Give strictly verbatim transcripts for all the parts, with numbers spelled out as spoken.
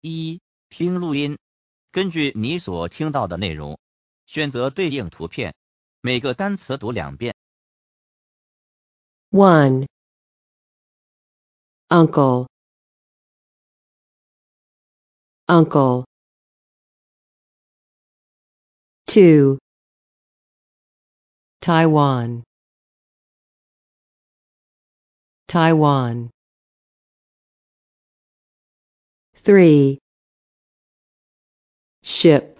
一、听录音，根据你所听到的内容，选择对应图片，每个单词读两遍。 one. Uncle, uncle. two. Taiwan, Taiwan. three. Ship,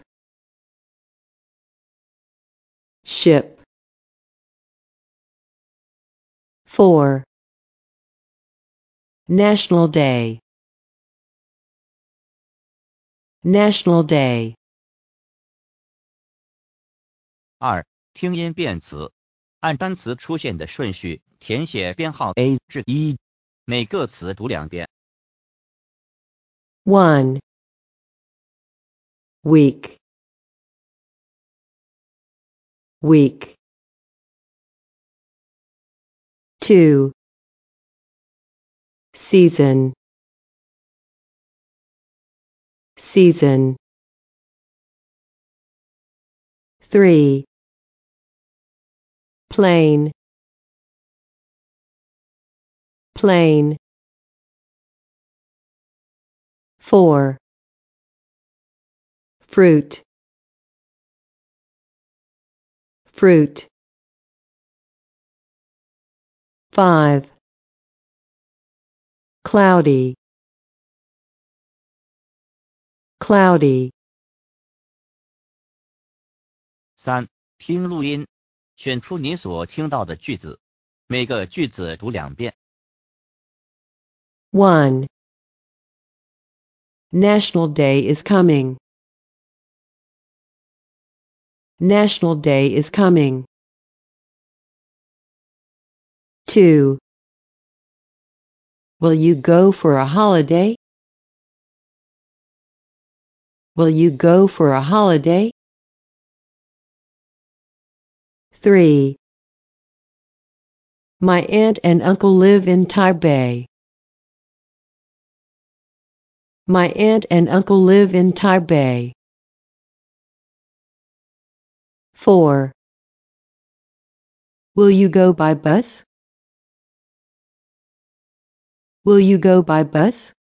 ship. four. National Day, National Day. 二、听音辨词，按单词出现的顺序填写编号 A 至一，每个词读两遍。 one. Week, week. two. Season, season. three. Plane, plane. four. Fruit, fruit. five. Cloudy, cloudy. 三、听录音，选出你所听到的句子，每个句子读两遍。 one. National Day is coming, National Day is coming. two. Will you go for a holiday? Will you go for a holiday? three. My aunt and uncle live in Taipei. My aunt and uncle live in Taipei. four. Will you go by bus? Will you go by bus?